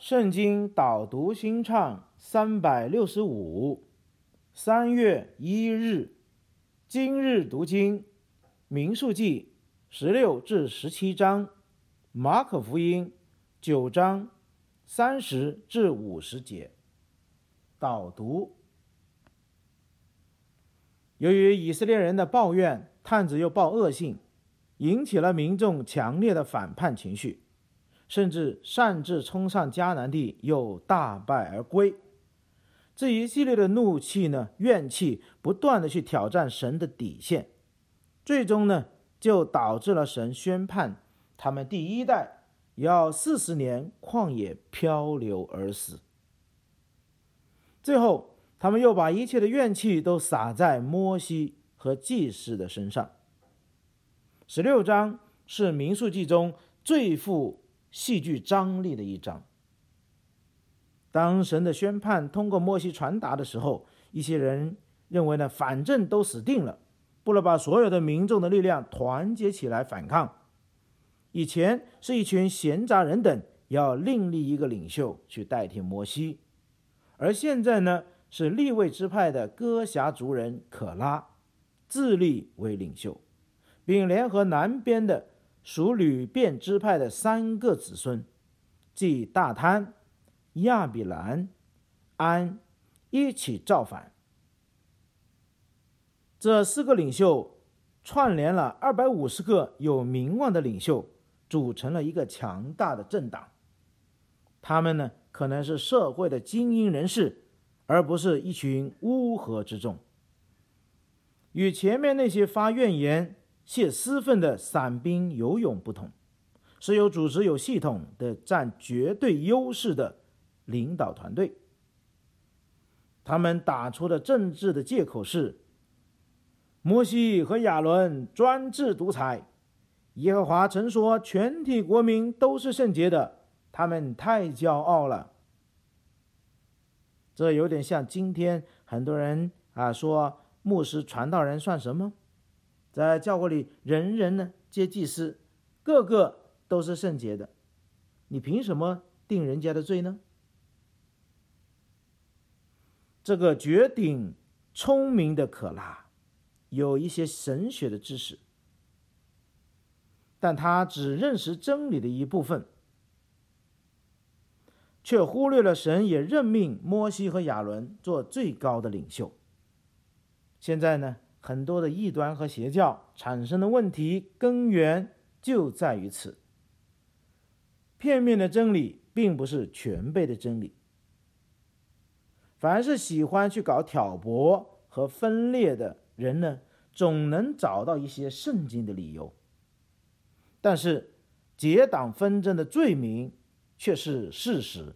圣经导读新唱365， 3月1日，今日读经，民数记16至17章，马可福音9章30至50节。导读：由于以色列人的抱怨，探子又报恶信，引起了民众强烈的反叛情绪，甚至擅自冲上迦南地，又大败而归。这一系列的怒气呢，怨气不断的去挑战神的底线，最终呢，就导致了神宣判他们第一代要40年旷野漂流而死。最后他们又把一切的怨气都撒在摩西和祭司的身上。16章是民数记中最富戏剧张力的一章。当神的宣判通过摩西传达的时候，一些人认为呢，反正都死定了，不如把所有的民众的力量团结起来反抗。以前是一群闲杂人等要另立一个领袖去代替摩西，而现在呢，是利未支派的哥辖族人可拉自立为领袖，并联合南边的属吕遍支派的3个子孙，即大贪、亚比兰、安，一起造反。这4个领袖串联了250个有名望的领袖，组成了一个强大的政党。他们呢，可能是社会的精英人士，而不是一群乌合之众。与前面那些发怨言、泄私愤的散兵游勇不同，是有组织、有系统的占绝对优势的领导团队。他们打出的政治的借口是：摩西和亚伦专制独裁，耶和华曾说全体国民都是圣洁的，他们太骄傲了。这有点像今天很多人说牧师传道人算什么？在教会里人人呢皆祭司，个个都是圣洁的，你凭什么定人家的罪呢？这个绝顶聪明的可拉有一些神学的知识，但他只认识真理的一部分，却忽略了神也任命摩西和亚伦做最高的领袖。现在呢，很多的异端和邪教产生的问题根源就在于此。片面的真理并不是全备的真理。凡是喜欢去搞挑拨和分裂的人呢，总能找到一些圣经的理由，但是结党纷争的罪名却是事实。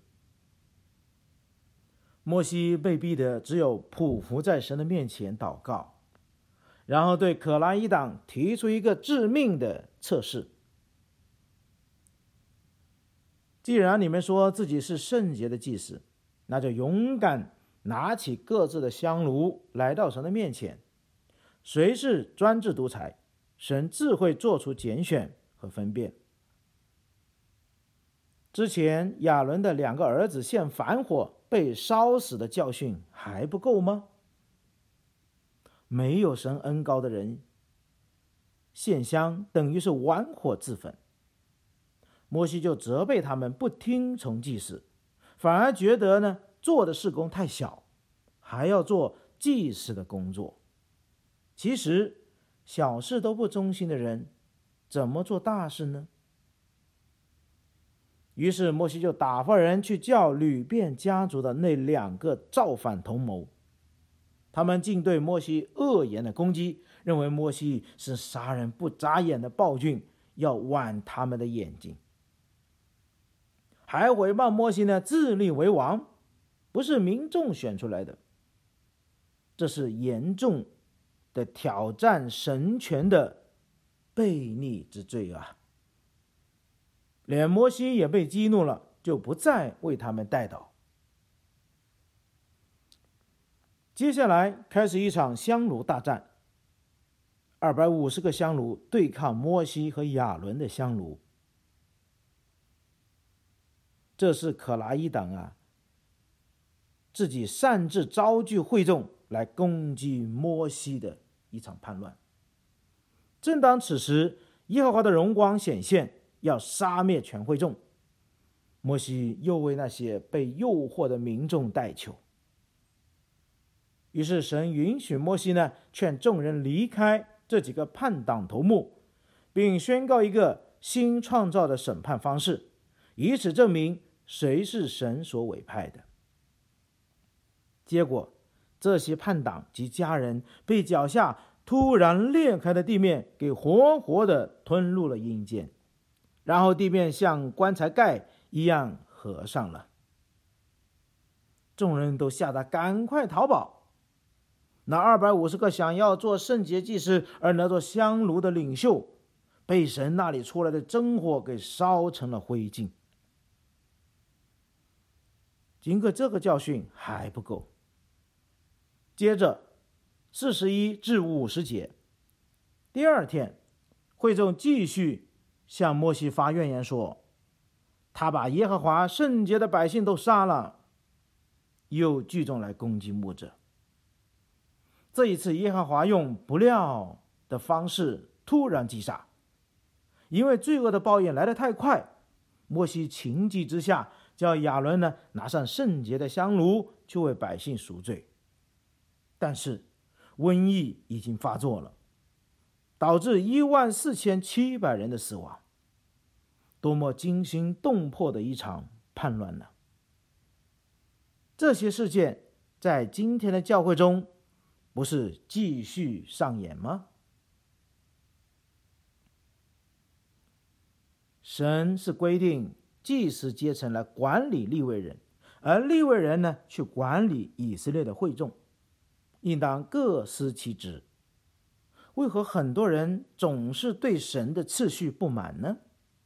摩西被逼的只有匍匐在神的面前祷告，然后对可拉一党提出一个致命的测试：既然你们说自己是圣洁的祭司，那就勇敢拿起各自的香炉来到神的面前。谁是专制独裁，神自会做出拣选和分辨。之前亚伦的2个儿子献反火被烧死的教训还不够吗？没有神恩膏的人献香等于是玩火自焚。摩西就责备他们不听从祭司，反而觉得呢做的事工太小，还要做祭司的工作。其实小事都不忠心的人怎么做大事呢？于是摩西就打发人去叫吕遍家族的那2个造反同谋，他们竟对摩西恶言的攻击，认为摩西是杀人不眨眼的暴君，要剜他们的眼睛，还诽谤摩西呢自立为王，不是民众选出来的。这是严重的挑战神权的悖逆之罪啊！连摩西也被激怒了，就不再为他们代祷。接下来开始一场香炉大战，250个香炉对抗摩西和亚伦的香炉。 这是可拉一党自己擅自招聚会众来攻击摩西的一场叛乱。正当此时，耶和华的荣光显现，要杀灭全会众，摩西又为那些被诱惑的民众代求。于是神允许摩西劝众人离开这几个叛党头目，并宣告一个新创造的审判方式，以此证明谁是神所委派的。结果，这些叛党及家人被脚下突然裂开的地面给活活的吞入了阴间，然后地面像棺材盖一样合上了。众人都吓得赶快逃跑。那250个想要做圣洁祭司而拿做香炉的领袖，被神那里出来的真火给烧成了灰烬。经过这个教训还不够，接着41至50节，第二天，会众继续向摩西发怨言说，他把耶和华圣洁的百姓都杀了，又聚众来攻击牧者。这一次，耶和华用不料的方式突然击杀，因为罪恶的报应来得太快，摩西情急之下叫亚伦拿上圣洁的香炉去为百姓赎罪。但是瘟疫已经发作了，导致14700人的死亡。多么惊心动魄的一场叛乱呢！这些事件在今天的教会中不是继续上演吗？神是规定祭司阶层来管理利未人，而利未人去管理以色列的会众，应当各司其职。为何很多人总是对神的次序不满呢？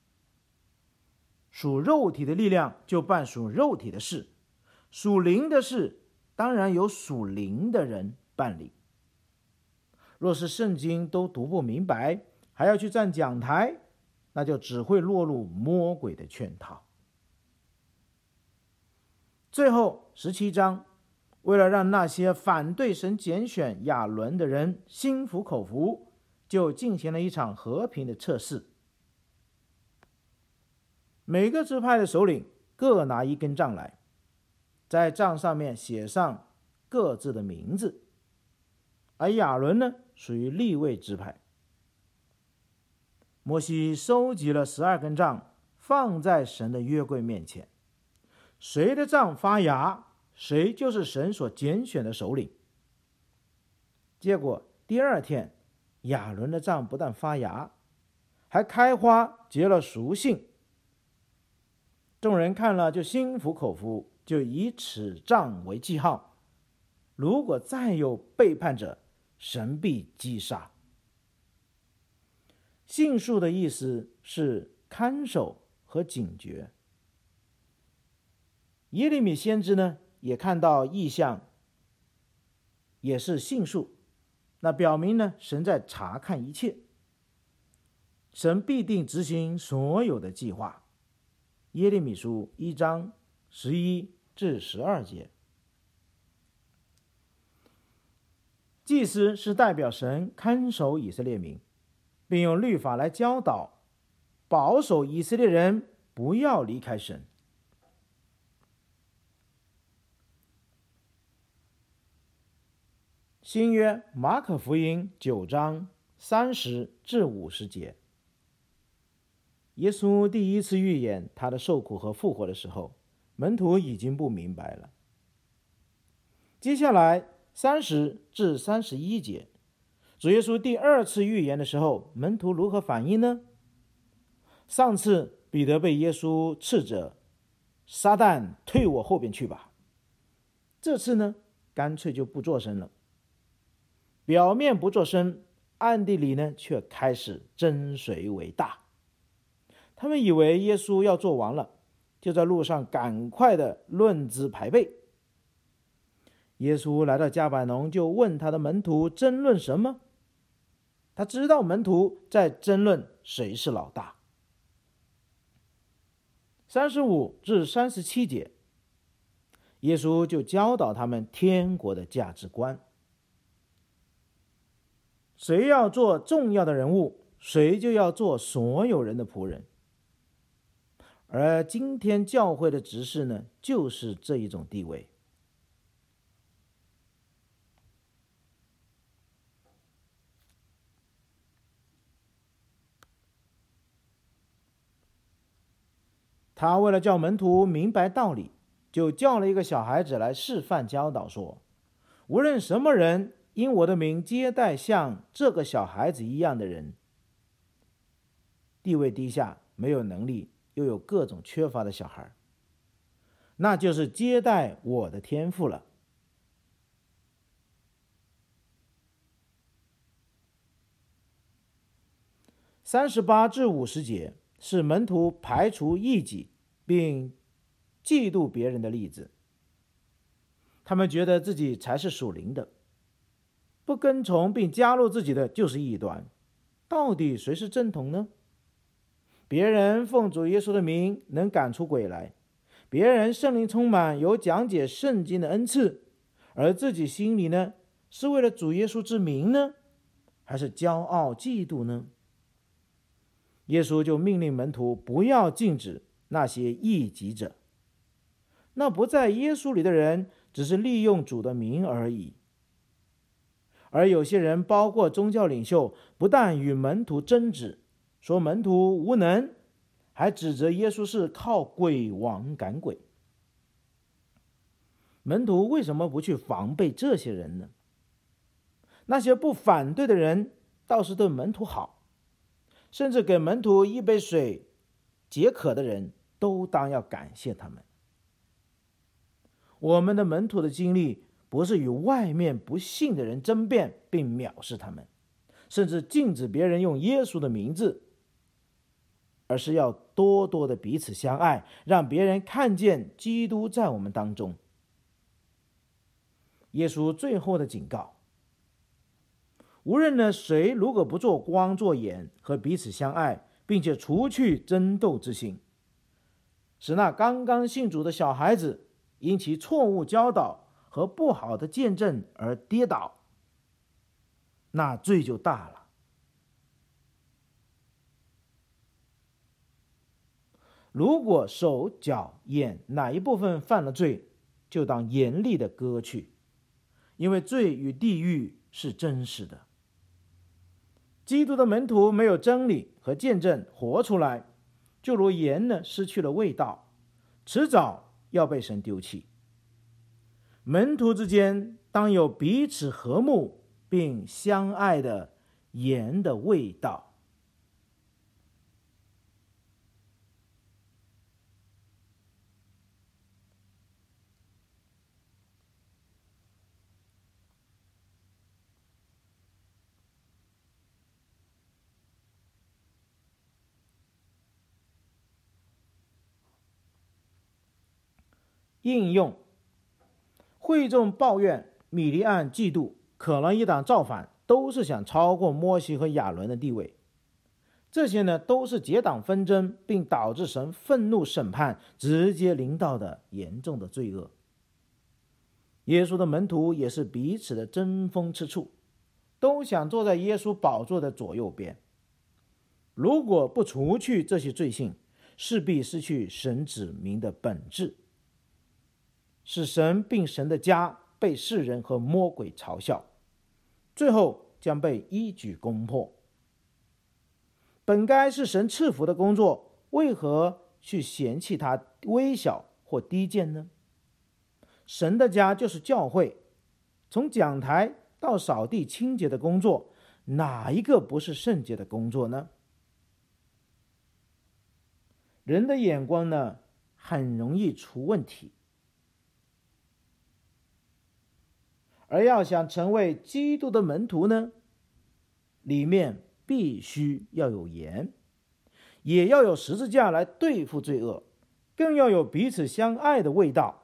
属肉体的力量就办属肉体的事，属灵的事当然由属灵的人办理。若是圣经都读不明白，还要去站讲台，那就只会落入魔鬼的圈套。最后17章，为了让那些反对神拣选亚伦的人心服口服，就进行了一场和平的测试。每个支派的首领各拿一根杖来，在杖上面写上各自的名字，而亚伦属于利未支派。摩西收集了12根杖，放在神的约柜面前，谁的杖发芽，谁就是神所拣选的首领。结果第二天，亚伦的杖不但发芽，还开花结了熟杏。众人看了就心服口服，就以此杖为记号，如果再有背叛者，神必击杀。杏树的意思是看守和警觉。耶利米先知也看到异象，也是杏树，那表明神在查看一切，神必定执行所有的计划。耶利米书1章11至12节。祭司是代表神看守以色列民，并用律法来教导保守以色列人不要离开神。新约马可福音9章30至50节。耶稣第一次预言他的受苦和复活的时候，门徒已经不明白了。接下来30至31节，主耶稣第二次预言的时候，门徒如何反应呢？上次彼得被耶稣斥责，撒旦退我后边去吧。这次干脆就不作声了，表面不作声，暗地里却开始争谁为大。他们以为耶稣要做王了，就在路上赶快的论资排辈。耶稣来到迦百农，就问他的门徒争论什么。他知道门徒在争论谁是老大。 35至37节，耶稣就教导他们天国的价值观。谁要做重要的人物，谁就要做所有人的仆人。而今天教会的执事呢，就是这一种地位。他为了叫门徒明白道理，就叫了一个小孩子来示范教导，说：无论什么人因我的名接待像这个小孩子一样的人，地位低下、没有能力又有各种缺乏的小孩，那就是接待我的天父了。38至50节是门徒排除异己并嫉妒别人的例子。他们觉得自己才是属灵的，不跟从并加入自己的就是异端。到底谁是正统呢？别人奉主耶稣的名能赶出鬼来，别人圣灵充满，有讲解圣经的恩赐，而自己心里呢，是为了主耶稣之名呢，还是骄傲嫉妒呢？耶稣就命令门徒不要禁止那些异己者。那不在耶稣里的人只是利用主的名而已。而有些人，包括宗教领袖，不但与门徒争执，说门徒无能，还指责耶稣是靠鬼王赶鬼。门徒为什么不去防备这些人呢？那些不反对的人倒是对门徒好，甚至给门徒一杯水解渴的人都当要感谢他们。我们的门徒的经历不是与外面不信的人争辩并藐视他们，甚至禁止别人用耶稣的名字，而是要多多的彼此相爱，让别人看见基督在我们当中。耶稣最后的警告，无论呢谁如果不做光做盐和彼此相爱，并且除去争斗之心，使那刚刚信主的小孩子因其错误教导和不好的见证而跌倒，那罪就大了。如果手脚眼哪一部分犯了罪，就当严厉的割去，因为罪与地狱是真实的。基督的门徒没有真理和见证活出来，就如盐呢失去了味道，迟早要被神丢弃。门徒之间当有彼此和睦并相爱的盐的味道。应用：会众抱怨，米利暗嫉妒，可能一党造反，都是想超过摩西和亚伦的地位。这些呢，都是结党纷争，并导致神愤怒审判直接临到的严重的罪恶。耶稣的门徒也是彼此的争锋之处，都想坐在耶稣宝座的左右边。如果不除去这些罪性，势必失去神子民的本质，使神并神的家被世人和魔鬼嘲笑，最后将被一举攻破。本该是神赐福的工作，为何去嫌弃它微小或低贱呢？神的家就是教会，从讲台到扫地清洁的工作，哪一个不是圣洁的工作呢？人的眼光呢，很容易出问题。而要想成为基督的门徒呢，里面必须要有盐，也要有十字架来对付罪恶，更要有彼此相爱的味道。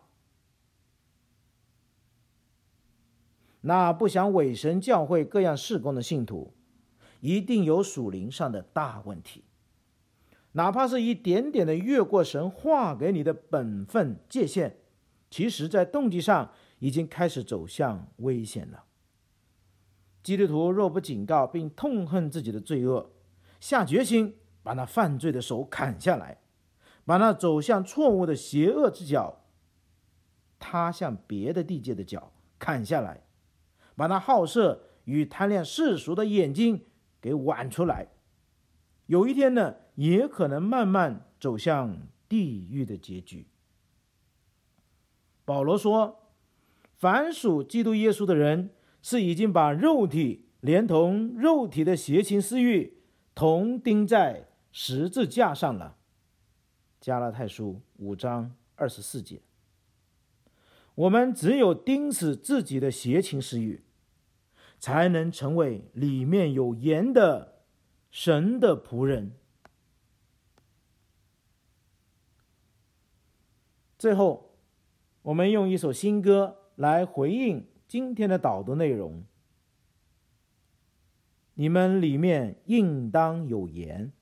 那不想委身教会各样事工的信徒，一定有属灵上的大问题。 哪怕是一点点的越过神划给你的本分界限，其实在动机上已经开始走向危险了。基督徒若不警告并痛恨自己的罪恶，下决心把那犯罪的手砍下来，把那走向错误的邪恶之脚踏向别的地界的脚砍下来，把那好色与贪恋世俗的眼睛给剜出来，有一天呢，也可能慢慢走向地狱的结局。保罗说，凡属基督耶稣的人，是已经把肉体连同肉体的邪情私欲同钉在十字架上了。加拉太书5章24节。我们只有钉死自己的邪情私欲，才能成为里面有盐的神的仆人。最后，我们用一首新歌来回应今天的导读内容。你们里面应当有盐。